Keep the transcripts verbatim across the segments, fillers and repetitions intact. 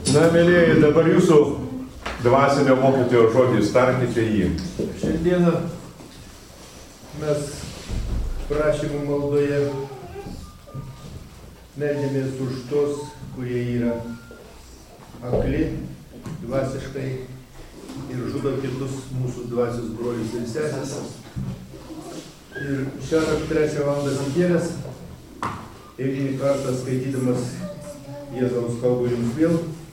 Na, mėlyjeji, dabar jūsų dvasinio mokytojo žodžiais tarkite jį. Šiandieną mes prašymų maldoje meldėmės už tos, kurie yra akli dvasiškai ir žudo kitus mūsų dvasios brolius ir sesės. Ir šiandien trečią valandą atsikėlęs, eilinį kartą skaitydamas Jėzaus kalbą jums vėl,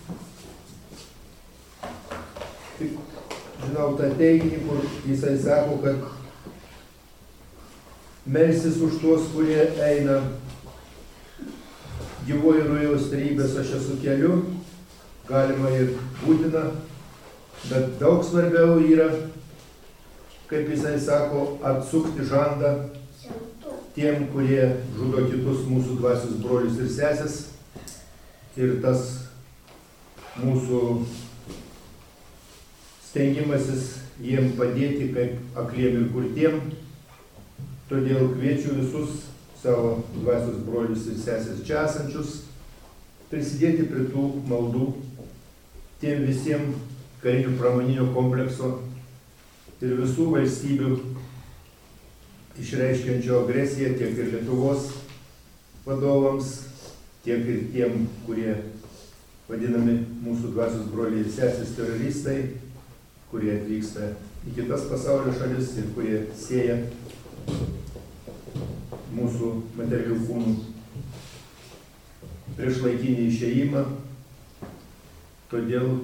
tik žinau tą teiginį, kur jisai sako, kad melsis už tuos, kurie eina gyvoji rojaus trejybės aš esu keliu, galima ir būtina, bet daug svarbiau yra, kaip jisai sako, atsukti žandą tiem, kurie žudo kitus mūsų dvasios brolius ir sesės. Ir tas mūsų stengimasis jiem padėti kaip akliem ir kurtiem. Todėl kviečiu visus savo dvasios brolius ir sesės čia esančius prisidėti prie tų maldų tiem visiems karinių pramoninio komplekso ir visų valstybių išreiškiančio agresiją tiek ir Lietuvos vadovams, tiek ir tiem, kurie vadinami mūsų dvasios broliai ir sesės teroristai, kurie atvyksta į kitas pasaulio šalis ir kurie sieja mūsų materialių kūnų priešlaikinį išėjimą. Todėl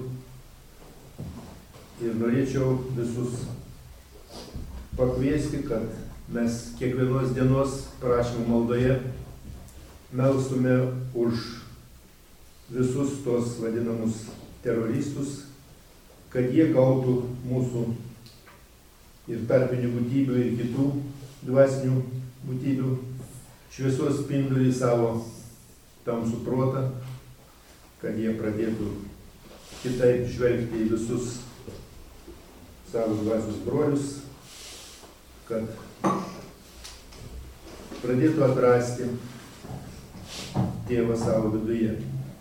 ir norėčiau visus pakviesti, kad mes kiekvienos dienos prašymų maldoje melstume už visus tos vadinamus teroristus, kad jie gautų mūsų ir tarpinių būtybių ir kitų dvasinių būtybių šviesos spindulį savo tamsų protą, kad jie pradėtų kitaip žvelgti į visus savo dvasios brolius, kad pradėtų atrasti Tėvą savo viduje.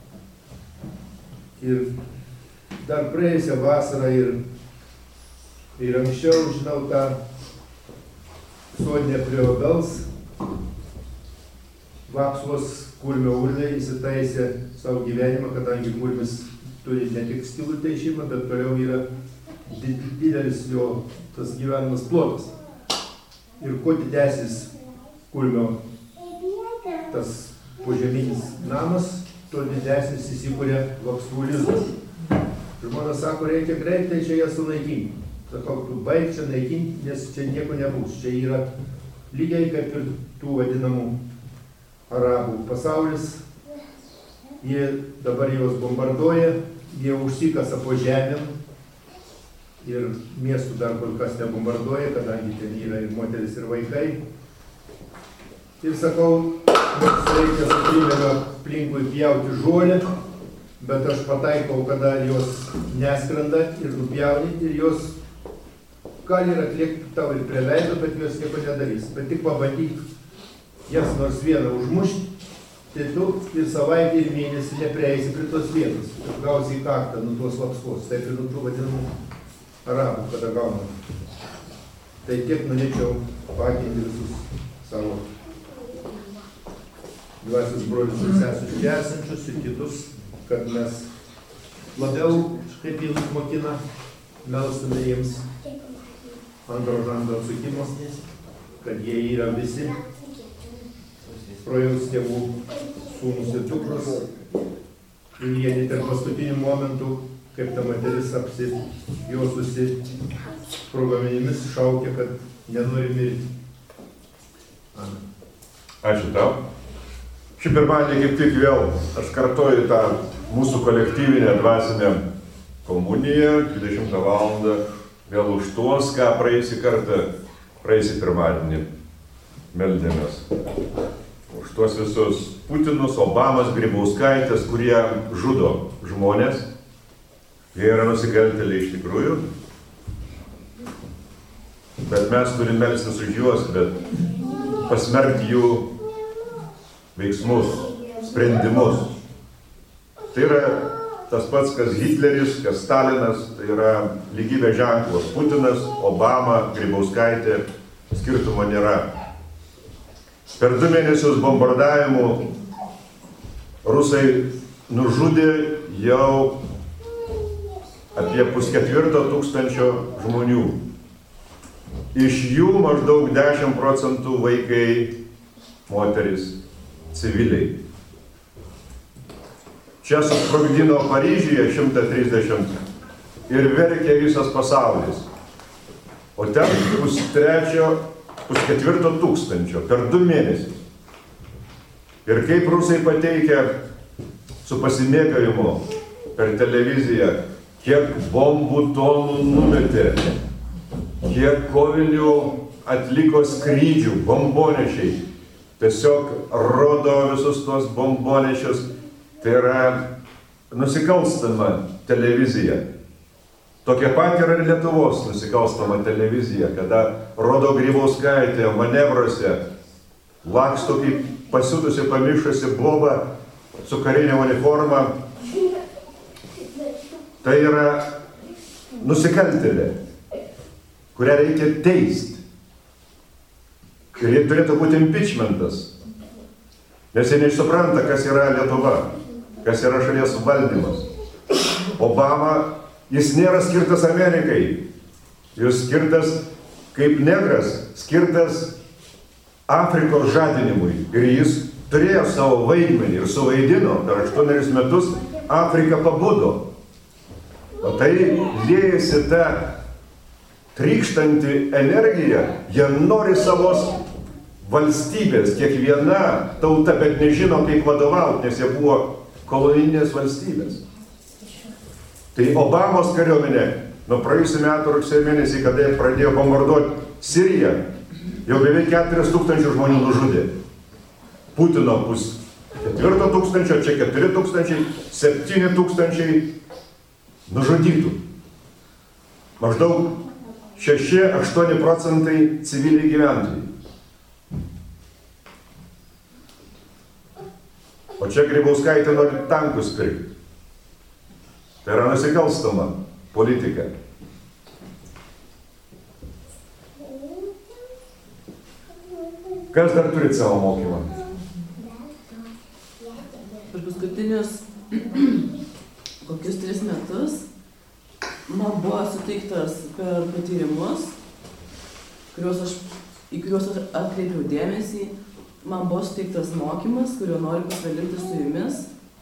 Ir dar praėjusią vasarą ir, ir anksčiau, žinau, tą sodinę prie obels, Vapsvos kurmio urvė įsitaisė savo gyvenimą, kadangi kurmis turi ne tik stilų teišimą, bet toliau yra didelis jo tas gyvenimas plotas. Ir kuo didesnis kurmio tas požeminis namas, tuo didesnis įsikūrė vapsvų lizdas. Žmonės sako, reikia greitai čia jas sunaikinti. Sakau, tu baig čia naikinti, nes čia nieko nebus. Čia yra lygiai kaip ir tų vadinamų arabų pasaulis. Jie dabar juos bombarduoja, jie užsikasa po žemėm ir miestų dar kol kas nebombarduoja, kadangi ten yra ir moteris, ir vaikai. Ir sakau, mums reikia su primėliu aplinkui pjauti žolę, bet aš pataikau, kada jos neskrenda ir nupjauni, ir jos gali ir atliekti tau ir prie veido, bet jos nieko nedarys. Bet tik pabandyk jas nors vieną užmušti, tai tu ir savaitę ir mėnesį neprieisi prie tos vietos. Gausi į kaktą nuo tos lapskos, taip ir nuo tų vadinamų arabų, kada gaunam. Tai tiek norėčiau pakinti visus savo dvasios brolius ir sesės čia esančius ir kitus, kad mes labiau, kaip jį mokina, melstume jiems antro žando atsukimo, kad jie yra visi rojaus tėvų sūnus ir dukros ir jie net ir paskutiniu momentu, kaip ta moteris apsijuosusi sprogmenimis šaukia, kad nenori mirti. Amen. Ačiū tau. Šį pirmadienį kaip tik vėl aš kartoju tą mūsų kolektyvinę dvasinę komuniją, dvidešimtą valandą, vėl už tuos, ką praėjusį kartą, praėjusį pirmadienį meldėmės. Už tuos visus Putinus, Obamas, Grybauskaitės, kurie žudo žmonės. Jie yra nusikaltėliai iš tikrųjų. Bet mes turime melstis už juos, bet pasmerkti jų veiksmus, sprendimus. Tai yra tas pats, kas Hitleris, kas Stalinas, tai yra lygybės ženklas. Putinas, Obama, Grybauskaitė, skirtumo nėra. Per du mėnesius bombardavimų rusai nužudė jau apie pusketvirto tūkstančio žmonių. Iš jų maždaug dešimt procentų vaikai, moterys, civiliai. Čia susprogdino Paryžiuje šimtą trisdešimt ir verkė visas pasaulis. O ten pustrečio, pusketvirto tūkstančio per du mėnesius. Ir kaip rusai pateikia su pasimėgavimu per televiziją, kiek bombų tonų numetė, kiek kovinių atliko skrydžių, bombonešiai. Tiesiog rodo visus tos bombonešius. Tai yra nusikalstama televizija. Tokia pat yra ir Lietuvos nusikalstama televizija, kada rodo Grybauskaitė manevruose, laksto kaip pasiutusi, pamišusi boba su karinė uniforma. Tai yra nusikaltėlė, kurią reikia teisti. Ir jie turėtų būti impeachmentas, nes jie nesupranta, kas yra Lietuva, kas yra šalies valdymas. Obama, jis nėra skirtas Amerikai, jis skirtas kaip negras, skirtas Afrikos žadinimui. Ir jis turėjo savo vaidmenį ir suvaidino per aštuonerius metus, Afrika pabudo. O tai liejasi ta trykštanti energija, jie nori savos valstybės, kiekviena tauta, bet nežino, kaip vadovauti, nes jie buvo kolonijinės valstybės. Tai Obamos kariuomenė nuo praėjusių metų rugsėjo mėnesį, kada jie pradėjo bombarduoti Siriją, jau beveik keturis tūkstančius žmonių nužudė. Putino pus ketvirto tūkstančio, čia keturi tūkstančiai, septyni tūkstančiai nužudytų. Maždaug šeši aštuoni procentai civiliai gyventojai. O čia Grybauskaitė nori tankus pirkti. Tai yra nusikalstama politika. Kas dar turi savo mokymą? Per paskutinius kokius tris metus man buvo suteiktas per patyrimus, kuriuos aš, į kuriuos aš atkreipiau dėmesį. Man buvo suteiktas mokymas, kuriuo noriu pasidalinti su jumis.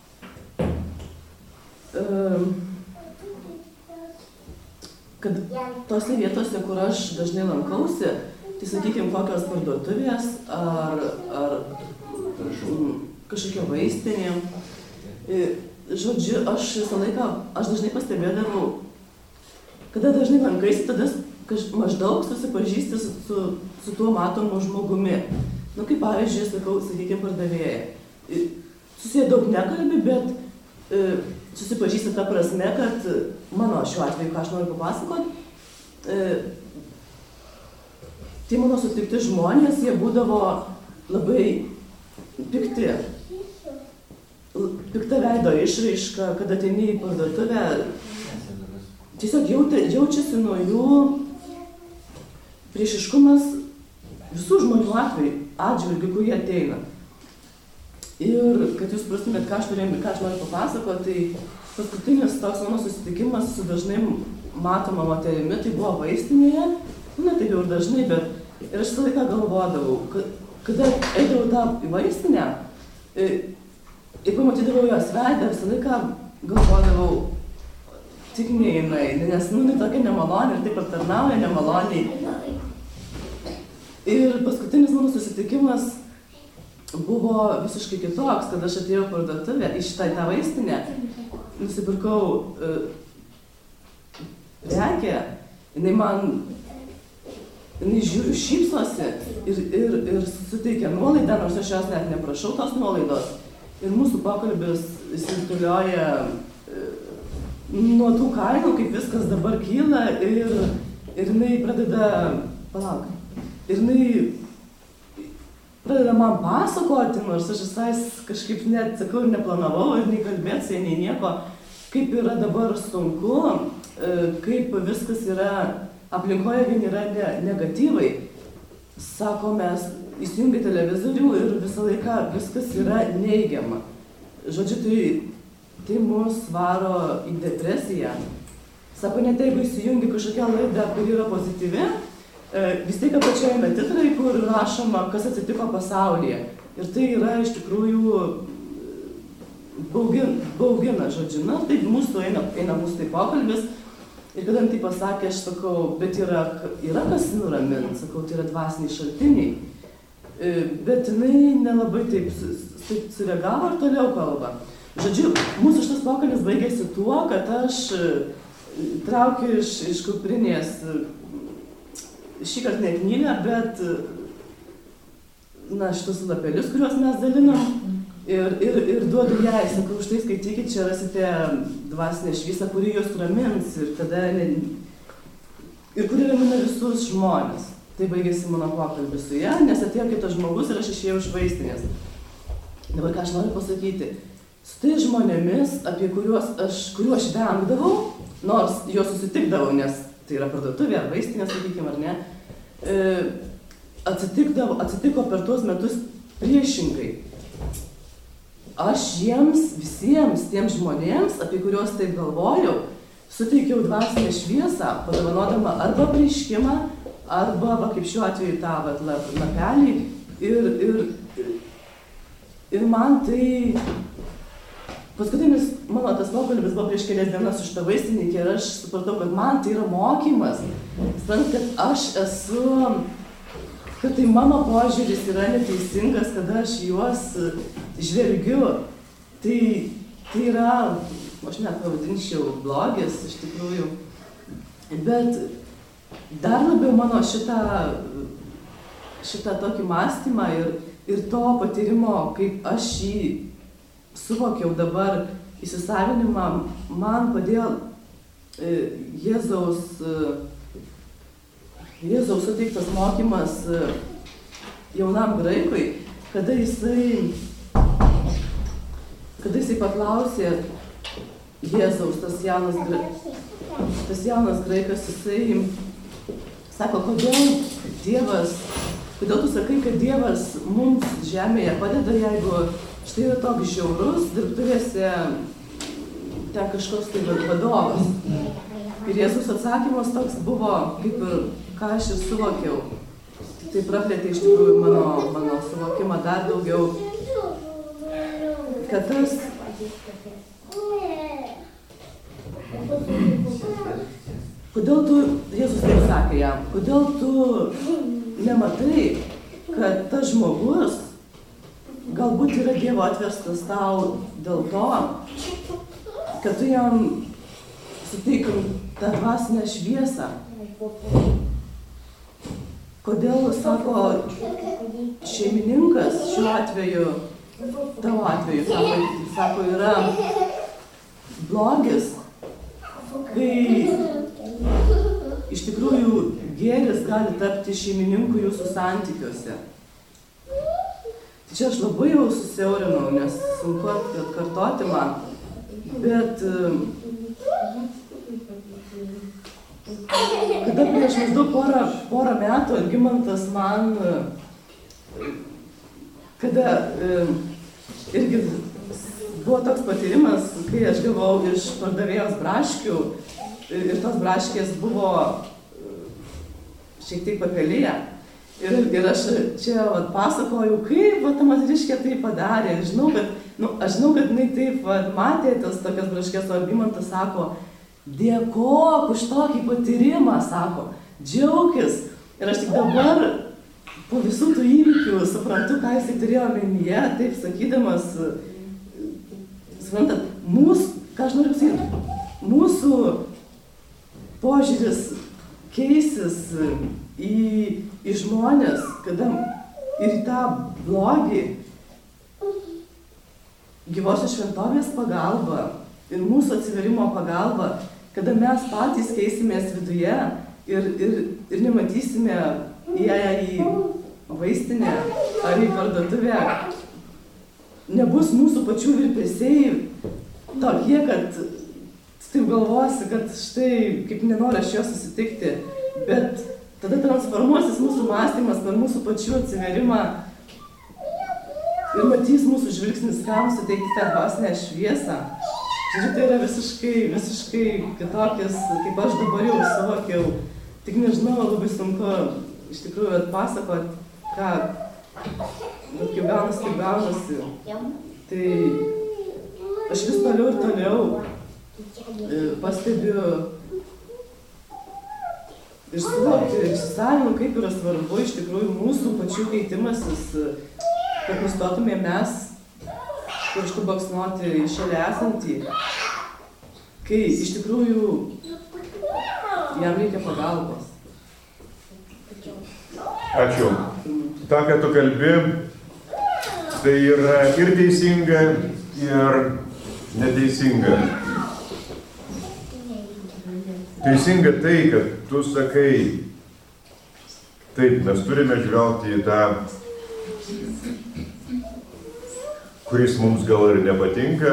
Kad tose vietose, kur aš dažnai lankausi, tai sakykime, kokios parduotuvės ar, ar kažkokia vaistinė. Žodžiu, aš visą laiką, aš dažnai pastebėdavau, kada dažnai lankaisi, tada maždaug susipažįsti su, su, su tuo matomu žmogumi. Nu, kaip pavyzdžiui, sakau, sakykime, pardavėjai. Susiję daug nekalbi, bet e, susipažįsti ta prasme, kad mano šiuo atveju, ką aš noriu papasakot, e, tie mano sutikti žmonės, jie būdavo labai pikti. Pikta veido išraiška, kad ateini į parduotuvę, tiesiog jautė, jaučiasi nuo jų priešiškumas visų žmonių atveju, atžvilgių, kurie ateina. Ir kad jūs prastumėt, ką aš turėjau, ką aš noriu papasakoti, tai paskutinis toks mano susitikimas su dažnai matoma moterimi, tai buvo vaistinėje, ne taip jau ir dažnai, bet ir aš visą laiką galvodavau, kad, kada eidavau tą į vaistinę ir pamatydavau jos veidą, visą laiką galvodavau, tik ne jinai, nes nu, jinai tokia nemalonė ir taip aptarnauja nemaloniai. Ir paskutinis mano susitikimas buvo visiškai kitoks, kad aš atėjau parduotuvę į šitą tą vaistinę, nusipirkau uh, prekę, jinai man, jinai žiūriu, šypsosi ir, ir, ir suteikia nuolaidą, nors aš jos net neprašau tos nuolaidos. Ir mūsų pokalbis įsirutulioja uh, nuo tų kainų, kaip viskas dabar kyla ir, ir jinai pradeda, palauk, ir jinai pradeda man pasakoti, nors aš visai kažkaip net, sakau, neplanavau ir nei kalbėti, nei nieko. kaip yra dabar sunku, kaip viskas yra, aplinkoje vien yra ne, negatyvai. Sako, mes įsijungia televizorių ir visą laiką viskas yra neigiama. Žodžiu, tai, tai mus varo į depresiją. Sako, net jeigu įsijungi kažkokią laidą, kuri yra pozityvi, vis tiek apačiojame titrai, kur rašoma, kas atsitiko pasaulyje. Ir tai yra iš tikrųjų baugina, baugina žodžiu. Na, tai mūsų eina, eina mūsų tai pokalbis. Ir kada tai pasakė, aš sakau, bet yra, yra kas nuramint, sakau, tai yra dvasiniai šaltiniai. Bet jinai nelabai taip sureagavo ir toliau kalba. Žodžiu, mūsų šitas pokalbis baigėsi tuo, kad aš traukiu iš, iš kuprinės šį kartą ne knygą, bet na, šitus lapelius, kuriuos mes dalinam. Ir, ir, ir duodu jai, sakau, štai skaitykit, čia rasite dvasinę šviesą, kuri jūs ramins ir tada ne, ir kuri ramina visus žmonės. Tai baigėsi mano pokalbis su ja, nes atėjo kitas žmogus ir aš išėjau iš vaistinės. Dabar ką aš noriu pasakyti, su tai žmonėmis, apie kuriuos aš, kuriuos aš vengdavau, nors juos susitikdavau, nes tai yra parduotuvė ar vaistinė, sakykime, ar ne, atsitikdavo, atsitiko per tuos metus priešingai. Aš jiems, visiems tiems žmonėms, apie kuriuos taip galvojau, suteikiau dvasinę šviesą, padovanodama arba apreiškimą, arba, va, kaip šiuo atveju, tą vat, lapelį. Ir, ir, ir man tai... Paskutinis mano tas pokalbis buvo prieš kelias dienas už tą vaistininkę ir aš supratau, kad man tai yra mokymas. Suprantat, kad aš esu... kad tai mano požiūris yra neteisingas, kada aš juos žvelgiu. Tai, tai yra, aš net pavadinčiau, blogis iš tikrųjų. Bet dar labiau mano šitą, šitą tokį mąstymą ir, ir to patyrimo, kaip aš jį suvokiau dabar įsisavinimą, man padėjo Jėzaus Jėzaus suteiktas mokymas jaunam graikui, kada jisai, kada jisai paklausė Jėzaus, tas jaunas, tas jaunas graikas, jisai sako, kodėl Dievas, kodėl tu sakai, kad Dievas mums žemėje padeda, jeigu štai yra toks žiaurus, dirbtuvėse ten kažkoks tai vadovas. Ir Jėzus atsakymas toks buvo, kaip ir ką aš ir suvokiau. Tai praplėtė iš tikrųjų mano, mano suvokimą dar daugiau, kad tas... Kodėl tu, Jėzus taip sakė jam, kodėl tu nematai, kad tas žmogus galbūt yra Dievo atverstas tau dėl to, kad tu jam suteikim tą dvasinę šviesą. Kodėl, sako, šeimininkas šiuo atveju, tavo atveju, sako, sako, yra blogis, kai iš tikrųjų gėris gali tapti šeimininku jūsų santykiuose. Tai čia aš labai jau susiaurinau, nes sunku atkartoti man, bet kada prieš maždaug porą, porą metų Algimantas man, kada e, irgi buvo toks patyrimas, kai aš gavau iš pardavėjos braškių ir tos braškės buvo šiek tiek papelėję. Ir, ir aš čia vat, pasakoju, kaip va, ta moteriškė tai padarė. Žinau, kad, nu, aš žinau, kad jinai taip vat, matė tas tokias braškės, o Algimantas sako, dėkok už tokį patyrimą, sako, džiaukis. Ir aš tik dabar, po visų tų įvykių, suprantu, ką jisai turėjo omenyje, taip sakydamas, suprantat, mūsų, ką aš noriu pasakyti, mūsų požiūris keisis į, į žmonės, kada ir į tą blogį, gyvosios šventovės pagalba ir mūsų atsiverimo pagalba, kada mes patys keisimės viduje ir, ir, ir nematysime įėję į vaistinę ar į parduotuvę, nebus mūsų pačių virpesiai tokie, kad taip galvosi, kad štai, kaip nenori aš jo susitikti, bet tada transformuosis mūsų mąstymas per mūsų pačių atsiverimą ir matys mūsų žvilgsnis, kam suteikti tą dvasinę šviesą. Žodžiu, tai yra visiškai, visiškai kitokis, kaip aš dabar jau suvokiau. Tik nežinau, labai sunku iš tikrųjų atpasakot, ką, bet kaip gaunasi, kaip gaunasi. Tai aš vis toliau ir toliau pastebiu ir suvokti, ir susavinu, kaip yra svarbu iš tikrųjų mūsų pačių keitimasis, kad nustotume mes pirštų baksnuoti šalia esantį, kai iš tikrųjų jam reikia pagalbos. Ačiū. Ta, ką tu kalbi, tai yra ir teisinga, ir neteisinga. Teisinga tai, kad tu sakai, taip, mes turime žvelgti į tą, kuris mums gal ir nepatinka,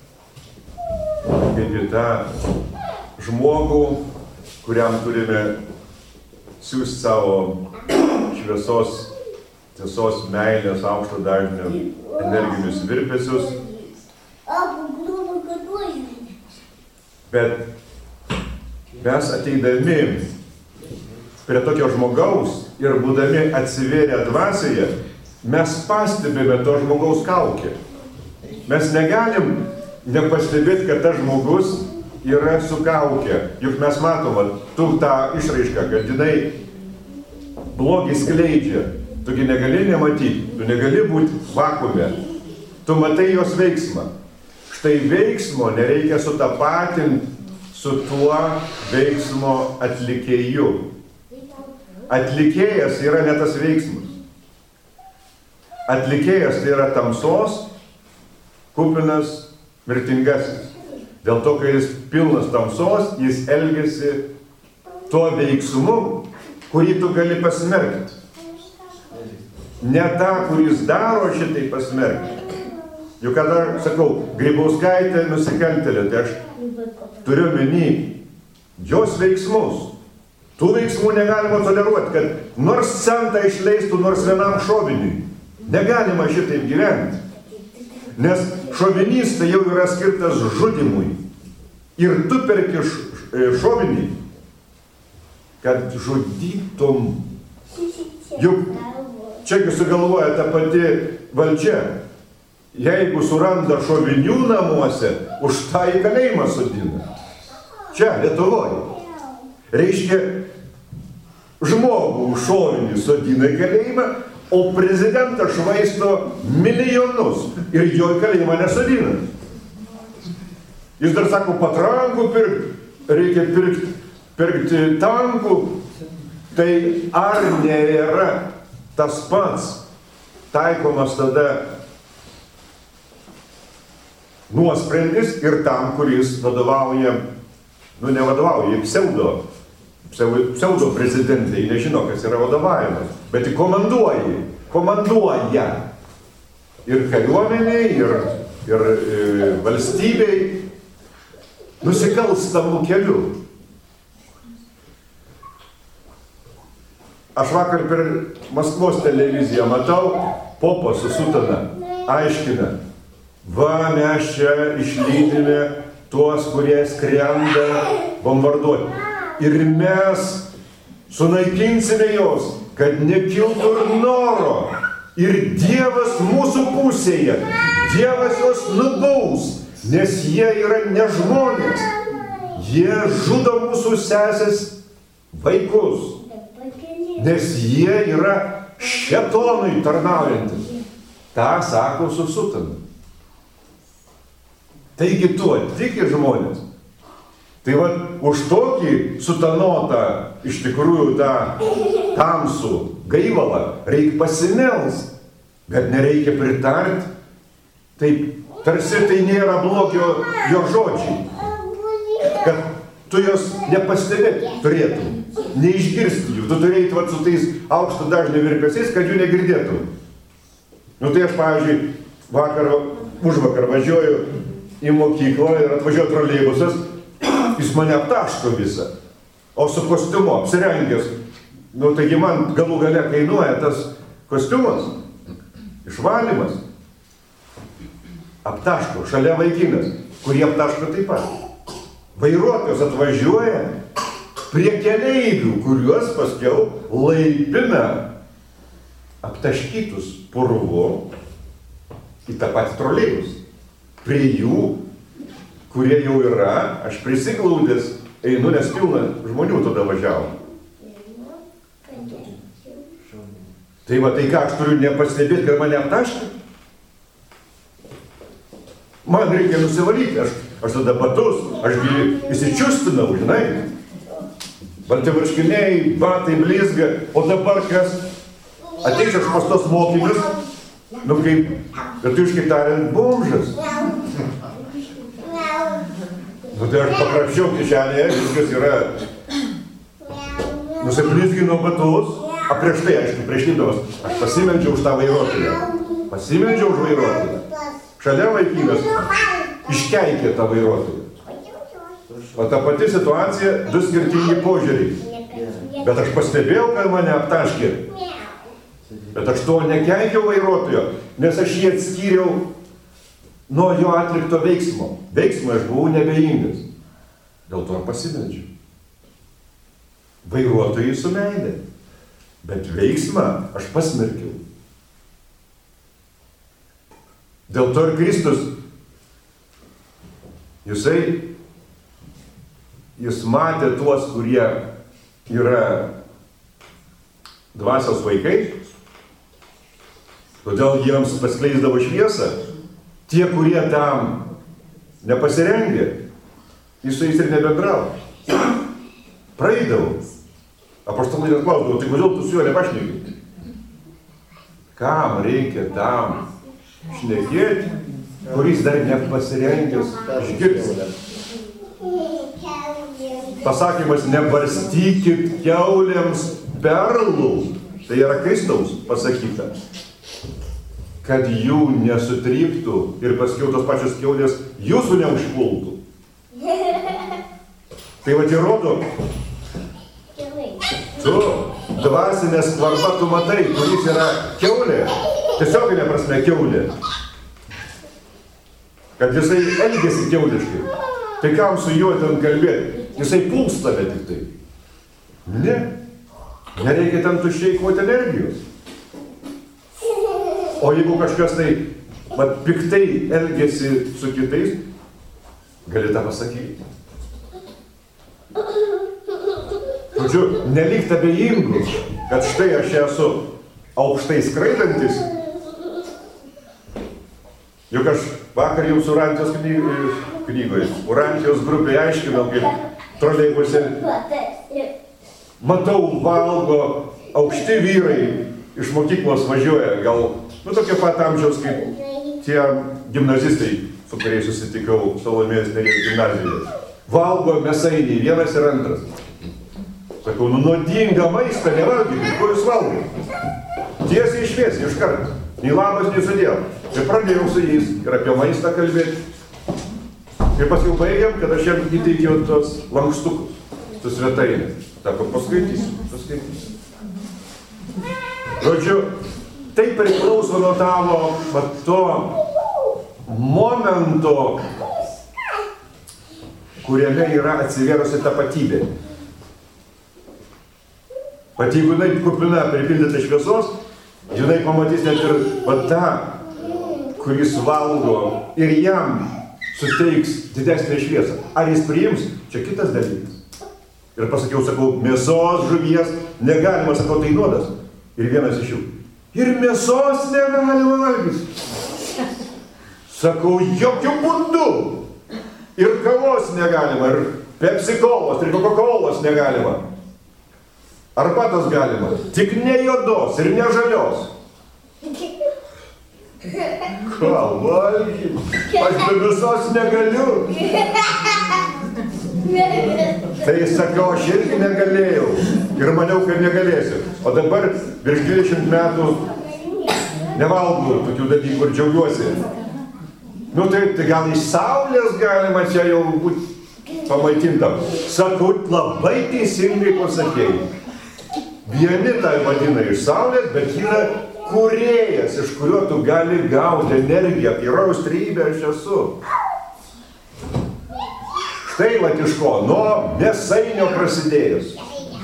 kaip į tą žmogų, kuriam turime siųsti savo šviesos, tiesos, meilės, aukšto dažnio energinius virpesius. Bet mes ateidami prie tokio žmogaus ir būdami atsivėrę dvasioje, mes pastebime to žmogaus kaukę. Mes negalim nepastebėti, kad tas žmogus yra su kauke. Juk mes matome, tu tą išraišką, kad jinai blogį skleidžia. Tugi negali nematyti, tu negali būti vakuume. Tu matai jos veiksmą. Štai veiksmo nereikia sutapatinti su tuo veiksmo atlikėju. Atlikėjas yra ne tas veiksmas. Atlikėjas tai yra tamsos, kupinas, mirtingasis. Dėl to, kai jis pilnas tamsos, jis elgiasi tuo veiksmu, kurį tu gali pasmerkti. Ne tą, kuris daro šitai pasmerkti. Juk kada, sakau, Grybauskaitė nusikaltėlė, tai aš turiu omeny jos veiksmus. Tų veiksmų negalima toleruoti, kad nors centą išleistų nors vienam šoviniui. Negalima šitaip gyventi. Nes šovinys tai jau yra skirtas žudimui. Ir tu perki šovinį, kad žudytum. Juk čiagi sugalvoja ta pati valdžia. Jeigu suranda šovinių namuose, už tą į kalėjimą sodina. Čia, Lietuvoje. Reiškia, žmogų šovinį sodina į kalėjimą, o prezidentas švaisto milijonus ir jo į kalėjimą nesodina. Jis dar sako, patrankų pirkti, reikia pirkti, pirkti tankų. Tai ar nėra tas pats taikomas tada nuosprendis ir tam, kuris vadovauja, nu nevadovauja, pseudo, pseudo prezidentai, nežino, kas yra vadovavimas, bet jį komanduoja, komanduoja ir kariuomeniai, ir, ir e, valstybei nusikalstamų kelių. Aš vakar per Maskvos televiziją matau, popas su sutana aiškina, va, mes čia išlydime tuos, kurie skrenda bombarduoti. Ir mes sunaikinsime jos, kad nekiltų ir noro. Ir Dievas mūsų pusėje. Dievas jos nubaus, nes jie yra ne žmonės. Jie žudo mūsų sesės vaikus. Nes jie yra šėtonui tarnaujantis. Ta sako su sutana. Taigi tu atiki žmonės. Tai va, už tokį sutanotą, iš tikrųjų tą tamsų gaivalą reikia pasimelst, bet nereikia pritarti. Taip, tarsi tai nėra blogio jo žodžiai. Kad tu jos nepastebėti turėtum, neišgirsti jų. Tu turėjai va, su tais aukšto dažnio virpesiais, kad jų negirdėtum. Nu tai aš, pavyzdžiui, vakar, užvakar važiuoju į mokyklą ir atvažiuoju troleibusas jis mane aptaško visą. O su kostiumu apsirengęs, nu taigi man galų gale kainuoja tas kostiumas, išvalymas. Aptaško, šalia vaikinas, kurį aptaško taip pat. Vairuotojas atvažiuoja prie keleivių, kuriuos paskiau laipina aptaškytus purvu į tą patį troleibus. Prie jų, kurie jau yra, aš prisiglaudęs einu, nes pilna žmonių tada važiavo. Tai va, tai ką aš turiu nepastebėti, kad mane aptaškė? Man reikia nusivalyti, aš, aš tada batus, aš gi įsičiustinau, žinai. Balti marškiniai, batai blizga, o dabar kas? Ateis aš pas tos mokinius, nu kaip, lietuviškai tariant, bomžas. Nu tai aš pakrapščiau kišenėje, viskas yra. Nusiblizgino batus, a prieš tai, aišku, prieš lipdamas, aš pasimeldžiau už tą vairuotoją. Pasimeldžiau už vairuotoją. Šalia vaikinas iškeikė tą vairuotoją. O ta pati situacija, du skirtingi požiūriai. Bet aš pastebėjau, kad mane aptaškė. Bet aš to nekeikiau vairuotojo, nes aš jį atskyriau nuo jo atlikto veiksmo. Veiksmo aš buvau nebejingas. Dėl to ir pasimeldžiau. Vairuotojai su meilė. Bet veiksmą aš pasmerkiau. Dėl to ir Kristus, jisai, jis matė tuos, kurie yra dvasios vaikai, todėl jiems paskleisdavo šviesą. Tie, kurie tam nepasirengė, jis su jais ir nebendravo. Praeidavo. Apaštalai net klausdavo, tai kodėl tu su juo nepašneki? Kam reikia tam šnekėti, kuris dar nepasirengęs išgirsti? Pasakymas, nebarstykit kiaulėms perlų, tai yra Kristaus pasakyta, kad jų nesutryptų ir paskiau tos pačios kiaulės jūsų neužpultų. Tai va, įrodo, tu dvasinę skvarbą tu matai, kuris yra kiaulė, tiesioginė prasme kiaulė, kad jisai elgėsi kiauliškai. Tai kam su juo ten kalbėti? Jisai puls tave tik tai. Ne. Nereikia ten tuščiai eikvoti energijos. O jeigu kažkas tai vat, piktai elgėsi su kitais, gali tą pasakyti. Žodžiu, nelik abejingų, kad štai aš esu aukštai skraidantis. Juk aš vakar jau su Urantijos knygoje, Urantijos grupėje aiškinau, kaip troleibuse matau, valgo aukšti vyrai iš mokyklos važiuoja, gal, nu, tokie pat amžiaus kaip tie gimnazistai, su kuriais susitikau Salomėjos Nėries gimnazijoje. Valgo mėsainį, vienas ir antras. Sakau, nu, nuodingą maistą nevalgykit, kur jūs valgote? Tiesiai šviesiai, iš karto. Nei labas, nei sudėl. Ir pradėjau su jais ir apie maistą kalbėti. Ir paskui baigiam, kad aš jam įteikiau tos lankstukus su svetainė. Sako, paskaitysiu, paskaitysiu. Žodžiu, tai priklauso nuo tavo, va, to momento, kuriame yra atsivėrusi tapatybė. Pat jeigu jinai kupina pripildyta šviesos, jinai pamatys net ir va tą, kuris valgo ir jam suteiks didesnę šviesą. Ar jis priims? Čia kitas dalykas. Ir pasakiau, sakau, mėsos, žuvies negalima, sakau, tai nuodas. Ir vienas iš jų. Ir mėsos negalima valgyti. Sakau, jokių būdų. Ir kavos negalima, ir pepsikolos, ir kokakolos negalima. Arbatos galima, tik ne juodos ir ne žalios. Ką valgyti? Aš be visos negaliu. Tai sakau, aš irgi negalėjau. Ir maniau, kad negalėsiu. O dabar virš dvidešimt metų nevalgau tokių dalykų ir džiaugiuosi. Nu taip, tai gal iš saulės galima čia jau būti pamaitintam. Sakau, labai teisingai pasakėjai. Vieni tai vadina iš saulės, bet yra kūrėjas, iš kurio tu gali gauti energiją. Yra austrybė, aš esu. Štai vat iš ko, nuo mėsainio prasidėjus.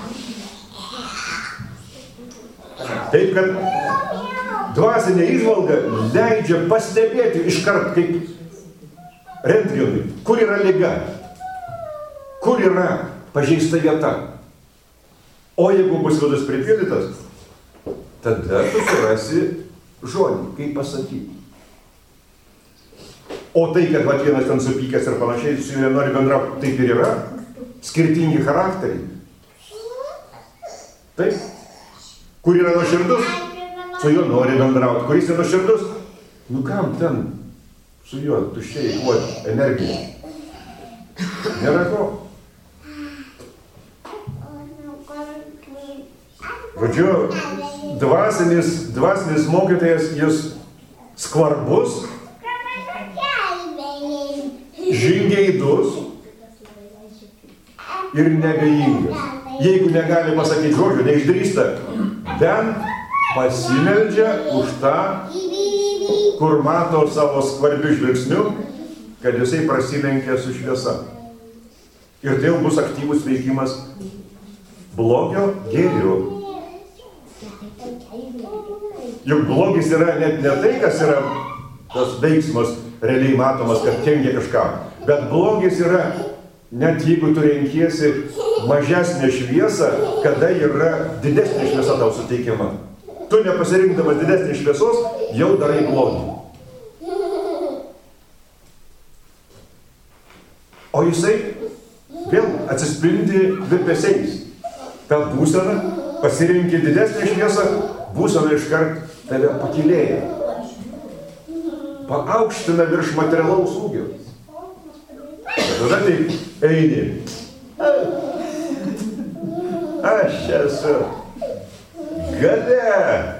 Taip, kad dvasinė įžvalga leidžia pastebėti iškart kaip rentgenui, kur yra liga, kur yra pažeista vieta. O jeigu bus vidus pripildytas, tada tu surasi žodį, kaip pasakyti. O tai, kad vat vienas ten supykęs ir panašiai, su juo nori bendrauti, taip ir yra. Skirtingi charakteriai. Taip. Kur yra nuoširdus, su juo nori bendrauti. Kuris yra nuoširdus, nu kam ten su juo tuščiai eikvoti energiją. Nėra ko. Žodžiu, dvasinis, dvasinis mokytojas jis skvarbus, žingeidus ir nebejingas. Jeigu negali pasakyti žodžių, neišdrįsta, bent pasimeldžia už tą, kur mato savo skvarbių žvilgsnių, kad jisai prasilenkia su šviesa. Ir tai jau bus aktyvus veikimas blogio gėriu. Juk blogis yra net ne tai, kas yra tas veiksmas realiai matomas, kad kenkia kažkam. Bet blogis yra, net jeigu tu renkiesi mažesnę šviesą, kada yra didesnė šviesa tau suteikiama. Tu nepasirinkdamas didesnės šviesos, jau darai blogį. O jisai vėl atsispindi virpesiais. Ta būsena, pasirinki didesnę šviesą, būsena iškart tave pakilėja. Paaukština virš materialaus ūgio. Tada taip eini. Aš esu gale.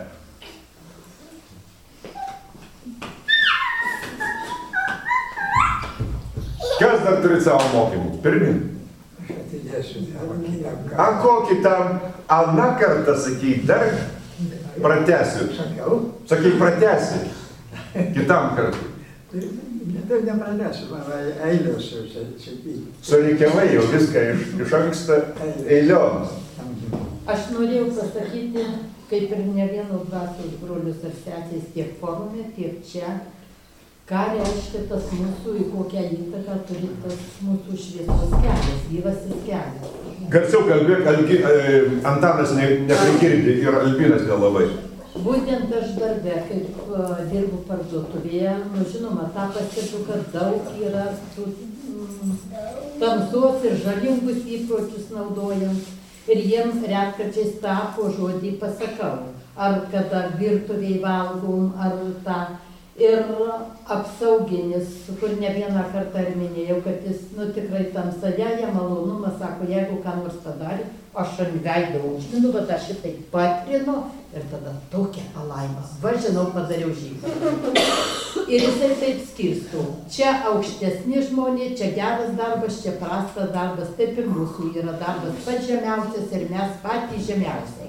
Kas dar turi savo mokymų? Pirmin. A kokį tam aną kartą sakai, dar pratęsiu. Sakai, pratęsiu. Kitam kartui. Taip nepradėsiu, mano eilios jau sakyti. Surikiamai jau viską iš, iš anksto eilioms. Aš norėjau pasakyti, kaip ir ne vieno dvasios brolius ar sesės tiek forume, tiek čia, ką reiškia tas mūsų, į kokią įtaką turi tas mūsų šviesos kelias, gyvasis kelias. Garsiau kalbėk, Algi, e, Antanas ne, neprigirdi ir Albinas nelabai. Būtent aš darbe, kaip uh, dirbu parduotuvėje, nu žinoma, tą pastebiu, kad daug yra tų mm, tamsos ir žalingus įpročius naudojant. Ir jiem retkarčiais tą po žodį pasakau. Ar kada virtuviai valgom, ar tą. Ir apsauginis, kur ne vieną kartą ir minėjau, kad jis, nu tikrai tamsoje, jie malonumą sako, jeigu ką nors padarė, aš ant veido užminu, bet aš šitai patrinu ir tada tokia palaima. Va, žinau, padariau žygą. Ir jisai taip skirsto. Čia aukštesni žmonės, čia geras darbas, čia prastas darbas, taip ir mūsų yra darbas pats žemiausias ir mes patys žemiausiai.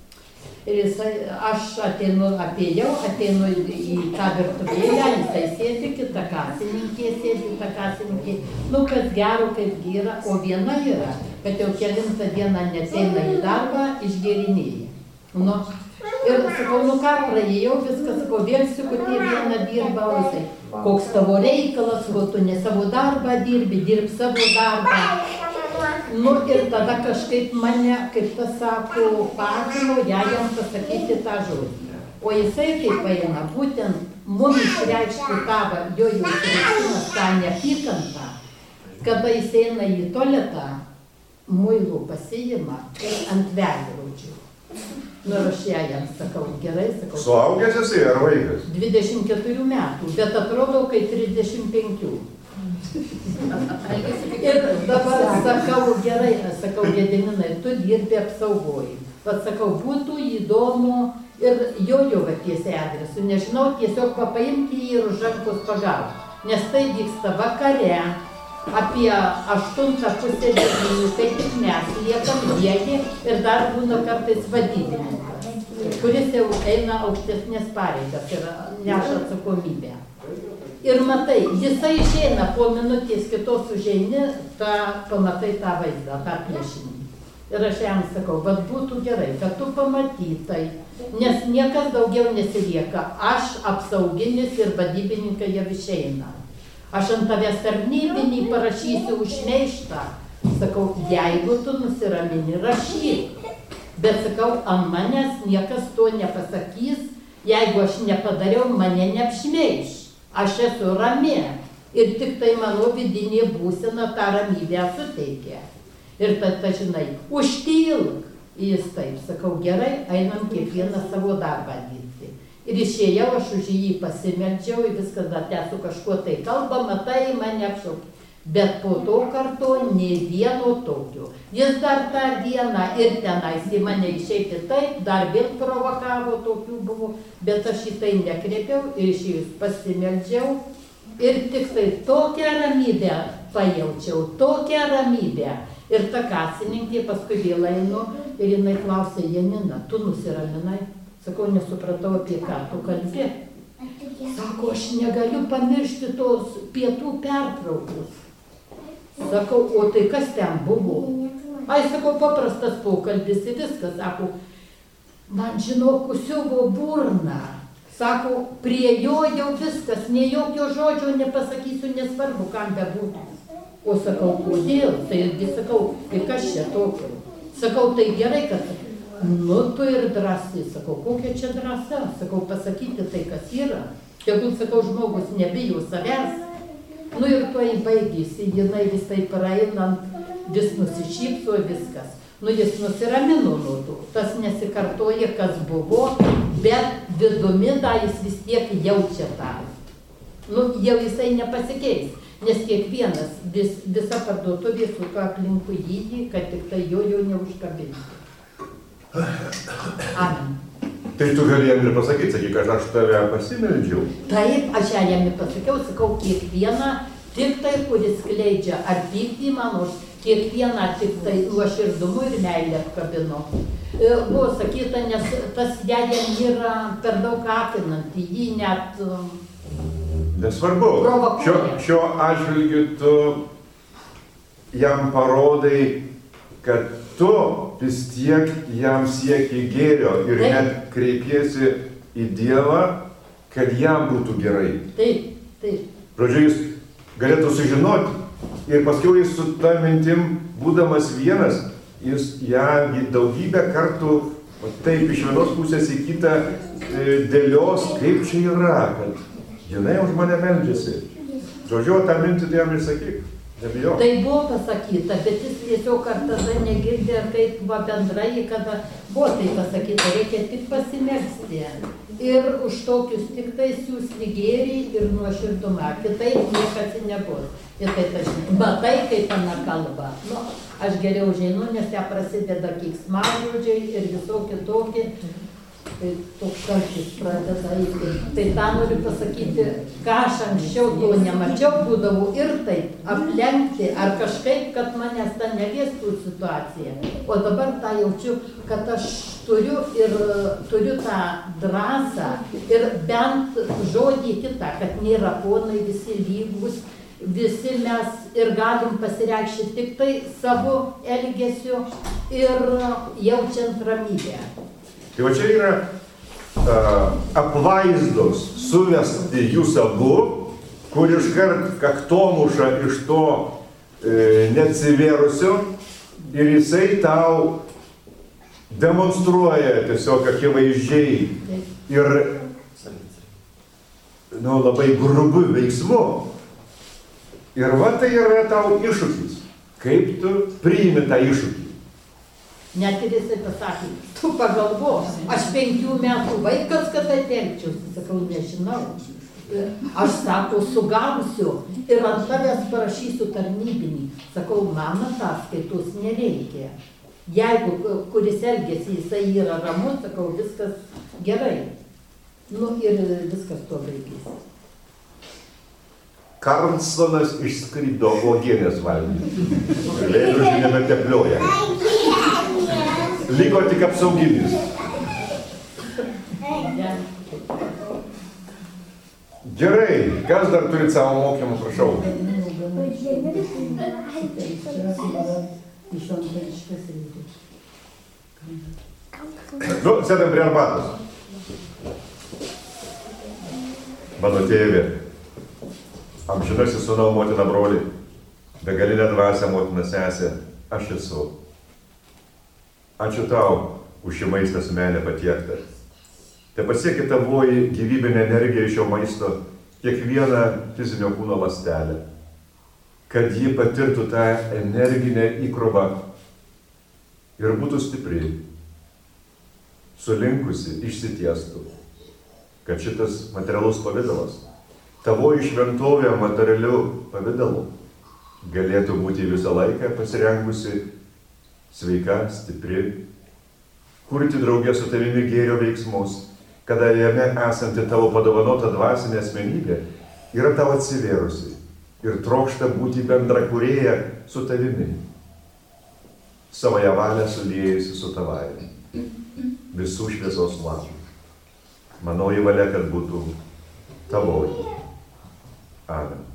Ir jisai, aš ateinu, apėjau, ateinu į tą virtuvėlę, jisai sėdi, kita kasininkė sėdi, kita kasininkė, nu kas gero, kaip gyra, o viena yra, kad jau kelintą dieną neteina į darbą, išgerinėja. Nu, ir sakau, nu ką, praėjau viską, sakau, vėl sikutė vieną dirba, o jisai, koks tavo reikalas, ko tu ne savo darbą dirbi, dirb savo darbą. Nu ir tada kažkaip mane, kaip tas sako, patino, ją jam pasakyti tą žodį. O jisai kaip eina, būtent mums išreikšti tavo, jo jau išreiškimas tą neapykantą, kada jis eina į tualetą, muilų pasiima ir ant veidrodžių. Nu ir aš ją jam sakau, gerai, sakau. Suaugęs esi ar vaikas? dvidešimt keturių metų, bet atrodo, kai trisdešimt penkių. Ir dabar sakau, gerai, sakau, Gediminai, tu dirbi apsaugoj. Vat sakau, būtų įdomu ir jo jau tiesiai adresu, nežinau, tiesiog papaimti jį ir už rankos pagauti. Nes tai vyksta vakare, apie aštuntą pusę devynių, kai tik mes liekam vieni ir dar būna kartais vadybininkas, kuris jau eina aukštesnės pareigas ir neša atsakomybę. Ir matai, jisai išeina po minutės kitos užeini, tą, pamatai tą vaizdą, tą piešinį. Ir aš jam sakau, bet būtų gerai, kad tu pamatytai, nes niekas daugiau nesilieka. Aš apsauginis ir vadybininkai jau išeina. Aš ant tavęs tarnybinį parašysiu už šmeižtą. Sakau, jeigu tu nusiramini, rašyk. Bet sakau, ant manęs niekas to nepasakys, jeigu aš nepadariau, mane neapšmeiž. Aš esu rami ir tik tai mano vidinė būsena tą ramybę suteikia. Ir tada, žinai, užtilk. Jis taip, sakau, gerai, einam kiekvieną savo darbą dirbti. Ir išėjau, aš už jį pasimeldžiau, ir viskas dar tęsiu kažkuo tai kalbą, matai, mane apšaukė. Bet po to karto nei vieno tokio. Jis dar tą dieną ir tenais į mane išeiti taip, dar vėl provokavo, tokių buvo, bet aš į tai nekreipiau ir išėjus pasimeldžiau. Ir tik tai tokią ramybę pajaučiau, tokią ramybę. Ir ta kasininkė paskui vėl einu ir jinai klausė, Janina, tu nusiraminai? Sakau, nesupratau, apie ką tu kalbi. Sako, aš negaliu pamiršti tos pietų pertraukos. Sakau, o tai kas ten buvo? Ai, sakau, paprastas pokalbis ir viskas. Sako, man žinok, užsiuvo burną. Sako, prie jo jau viskas, nei jokio žodžio nepasakysiu, nesvarbu, kam bebūtų. O sakau, kodėl? Tai irgi sakau, tai kas čia tokio? Sakau, tai gerai, kad, nu, tu ir drąsi. Sakau, kokia čia drąsa? Sakau, pasakyti tai, kas yra. Tegul, sakau, žmogus nebijo savęs. Nu ir tuo baigėsi, jinai visai praeinant, vis nusišypso, viskas. Nu, jis nusiramino nuo to. Tas nesikartoja, kas buvo, bet vidumi da jis vis tiek jaučia tą. Nu, jau jisai nepasikeis. Nes kiekvienas, vis, visa parduotuvė suka aplinkui jį, kad tik tai jo jau neužkabinti. Amen. Tai tu gali jam ir pasakyti, sakyk, kad aš tave pasimeldžiau. Taip, aš jam ir pasakiau, sakau, kiekvieną, tik tai, kuris skleidžia ar pyktį mano, kiekvieną tik tai nuoširdumu ir meilę apkabino. Buvo sakyta, nes tas jam yra per daug apinanti, jį net... Nesvarbu, šio, šio atžvilgiu tu jam parodai, kad tu vis tiek jam sieki gėrio ir taip, net kreipiesi į Dievą, kad jam būtų gerai. Taip, taip. Žodžiu, jis galėtų sužinoti ir paskiau jis su ta mintim, būdamas vienas, jis ją daugybę kartų taip iš vienos pusės į kitą dėlios, kaip čia yra, kad jinai už mane meldžiasi. Žodžiu, tą mintį tai jam ir sakyk, nebijok. Tai buvo pasakyta, bet jis tiesiog ar tada negirdė, ar kaip va bendrai, kada buvo tai pasakyta, reikia tik pasimelsti. Ir už tokius tik tai siūsti gėrį ir nuoširdumą, kitaip niekas nebus. Ir tai tažinai, matai, kaip ana kalba. Nu, aš geriau žinu, nes ją prasideda keiksmažodžiai ir visokie tokie. Tai toks kartais pradeda eiti. Tai tą noriu pasakyti, ką aš anksčiau to nemačiau, būdavau ir taip aplenkti, ar kažkaip, kad manęs tą neliestų situaciją. O dabar tą jaučiu, kad aš turiu ir turiu tą drąsą ir bent žodį kitą, kad nėra ponai visi lygus, visi mes ir galim pasireikšti tik tai savo elgesiu ir jaučiant ramybę. Tai va čia yra uh, apvaizdos suvesti jūs abu, kur iškart kaktomuša iš to e, neatsivėrusio ir jisai tau demonstruoja tiesiog akivaizdžiai ir nu, labai grubių veiksmų. Ir va tai yra tau iššūkis. Kaip tu priimi tą iššūkį? Net ir jisai pasakė, tu pagalvos, aš penkių metų vaikas, kad atelgčiausi, sakau, nežinau. Aš, sako, sugausiu ir ant tavęs parašysiu tarnybinį. Sakau, man ataskaitos nereikia. Jeigu kuris elgėsi, jisai yra ramus, sakau, viskas gerai. Nu ir viskas to baigėsi. Karlsonas išskrido uogienės valgyti. Veidrodžiai nebeteplioja. Liko tik apsauginis. Gerai, kas dar turi savo mokymų, prašau? Nu, sėdam prie arbatos. Mano tėvė, amžinasis sūnau, motina, broli, begalinė dvasia, motina, sesė, aš esu. Ačiū tau už šį maistą su meilė patiektą. Te pasiekė tavoji gyvybinė energija iš šio maisto kiekvieną fizinio kūno ląstelę, kad ji patirtų tą energinę įkrovą ir būtų stipri, sulinkusi, išsitiestų, kad šitas materialus pavidalas, tavoji šventovė materialiu pavidalu, galėtų būti visą laiką pasirengusi, sveika, stipri, kurti draugę su tavimi gėrio veiksmus, kada jame esanti tavo padovanota dvasinė asmenybė yra tau atsivėrusi ir trokšta būti bendra kūrėja su tavimi, savoje valią suliejusi su tavai, visų šviesos labų. Manoji valia, kad būtų tavoji. Amen.